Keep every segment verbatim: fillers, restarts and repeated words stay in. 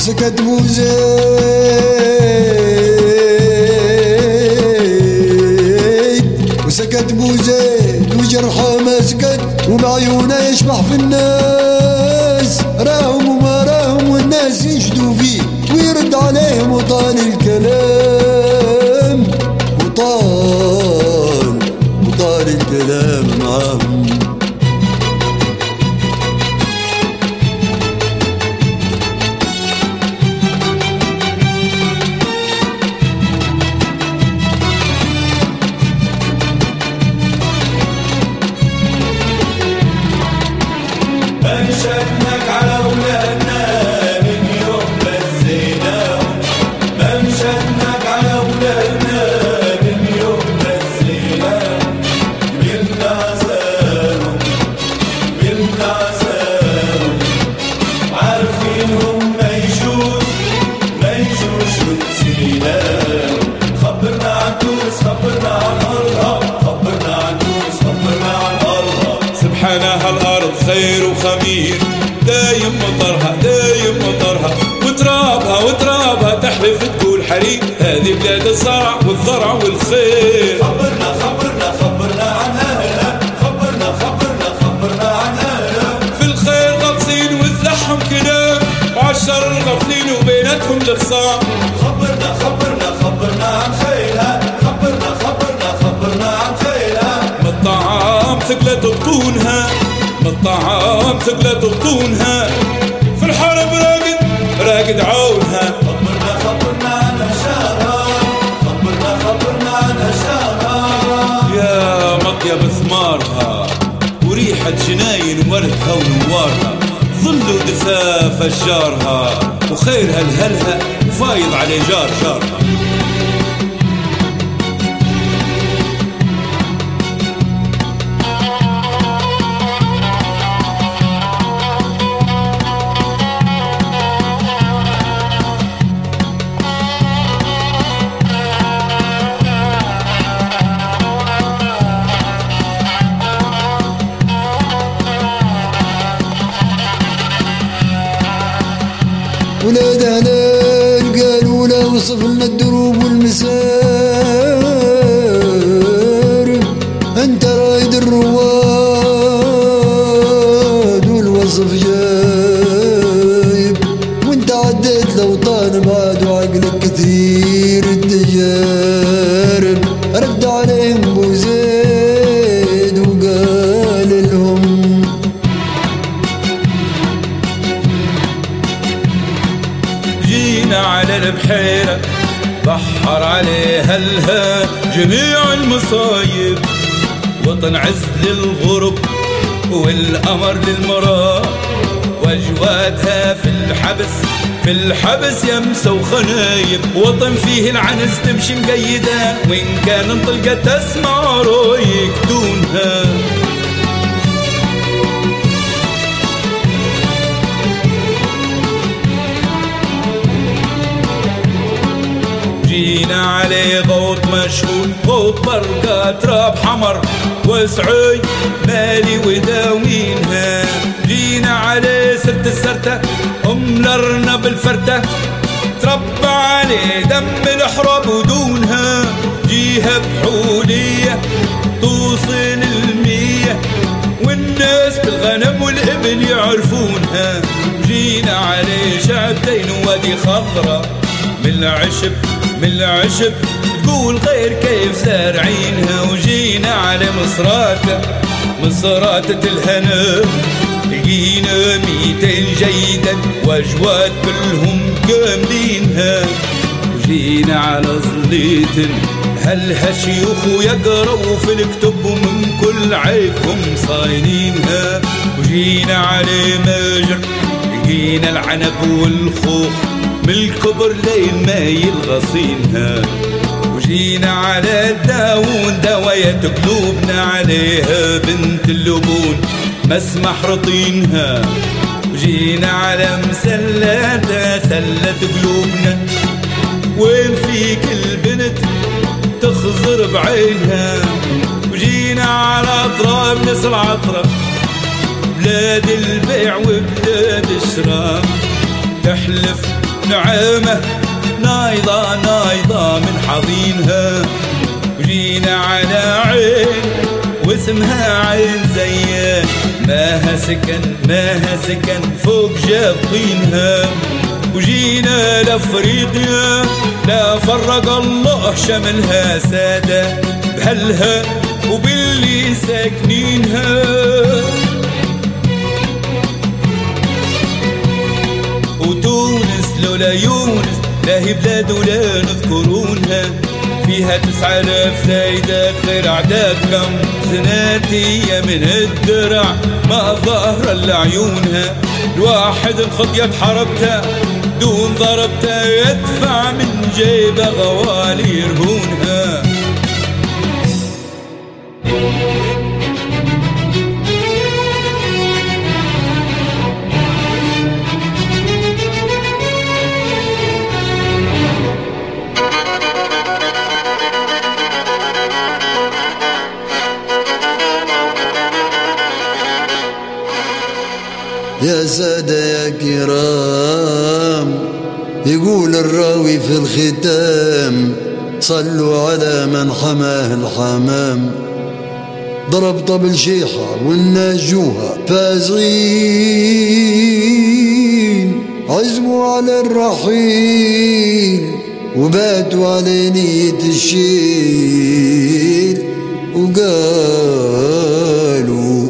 وسكت بو زيد وسكت بو زيد وجرحه ما سكت وبعيونه يشبح في الناس راهم وما راهم والناس ينشدوا فيه ويرد عليهم وطال الكلام وطال وطال الكلام معاهم. منشدناك على ولادنا من يوم بزيناهم منشدناك على ولادنا من يوم بزيناهم قبلنا عزاهم قبلنا عزاهم عارفينهم ما يجوش ما يجوش ونسيناهم. خبرنا عن تونس خبرنا عن أرضها خبرنا عن تونس خبرنا عن أرضها. سبحانها الأرض خير وخمير دايم مطرها دايم مطرها وترابها وترابها تحلف تقول حريق هذه بلاد الزرع والزرع والخير. خبرنا خبرنا خبرنا عن أهلها خبرنا خبرنا خبرنا عن أهلها في الخير غطسين وزلحهم كلام وعالشر غفلين وبيناتهم الخصام. خبرنا خبرنا خبرنا عن خيلها خبرنا خبرنا خبرنا عن خيلها من الطعام ثقلت بطونها من الطعام ثقلت بطونها في الحرب راقد راقد عونها. خبرنا خبرنا عن أشارها خبرنا خبرنا عن أشارها يا مطيب ثمارها وريحة جناين وردها ونوارها ظل ودفا فجارها وخيرها لهلها وفايض على جار جارها. ولاد هلال قالوا له وصف لنا الدروب والمسار انت رايد الرواد والوصف جايب وانت عديت لوطان بعد وعقلك كثير التجارب. رد عليهم بو زيد وقال لهم جينا على البحيرة بحر عليها الها جميع المصايب وطن عز للغرب والقمر للمرأة واجوادها في الحبس في الحبس يمسى وخنايب وطن فيه العنز تمشي مقيدة وإن كان انطلقة تسمع رويك دونها. جينا عليه غوط مشهور غوط برقة تراب حمر وسعوي مالي وداوينها. جينا عليه سرت السرتة أم الأرنب بالفرتة تربى عليه دم الحرب ودونها. جيها بحولية توصل المية والناس بالغنم والإبل يعرفونها. جينا عليه شعبتين وادي خضرة من العشب من العشب تقول غير كيف زارعينها. وجينا على مصراتة مصراتة الهنا لقينا ميتين جيدا واجواد كلهم كاملينها. وجينا على ظليت هلها شيوخ يقروا في الكتب ومن كل عيبهم صاينينها. وجينا على ماجر لقينا العنب والخوخ من الكبر لين ما يلغصينها. وجينا على داوون دواية قلوبنا عليها بنت اللبون مسمح رطينها. وجينا على مسلاتة سلت قلوبنا وين فيك البنت تخضر بعينها. وجينا على اطراف ناس العطرة بلاد البيع وبلاد الشراء تحلف نعمة نايضة نايضة من حضينها، وجينا على عين واسمها عين زين، ماها سكن ماها سكن فوق جابطينها، وجينا لافريقيا لا فرق الله شملها سادة بهلها وباللي ساكنينها، وتونس لولا يونس لا هي بلاد ولا نذكرونها، فيها تسعة آلاف زايدات غير أعدادكم، زناتية من الدرع ما ظهر إلا عيونها، الواحد الخطية حربتها دون ضربتها يدفع من جيبه غوالي يرهونها. يا سادة يا كرام، يقول الراوي في الختام صلوا على من حماه الحمام، ضرب طبل شيحة والناس جوها فازغين، عزموا على الرحيل وباتوا على نية الشيل، وقالوا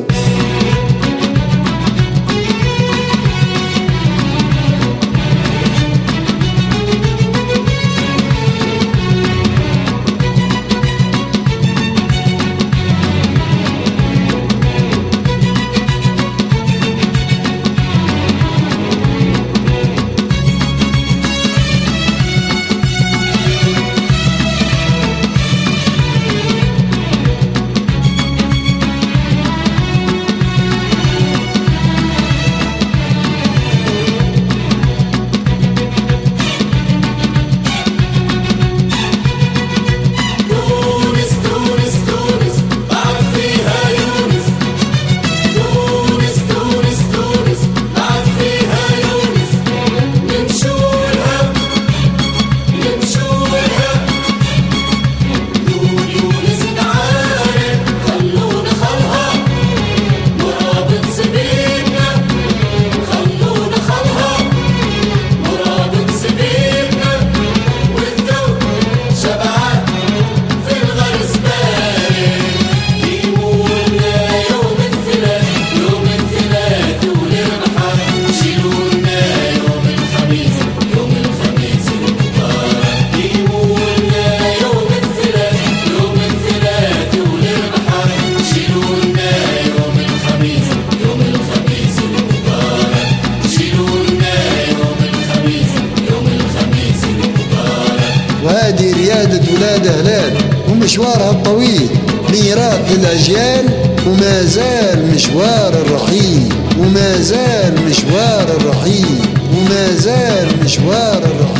وهذه ريادة ولاد هلال ومشوارها الطويل ميراث الأجيال، وما زال مشوار الرحيل وما زال مشوار الرحيل وما زال مشوار الرحيل.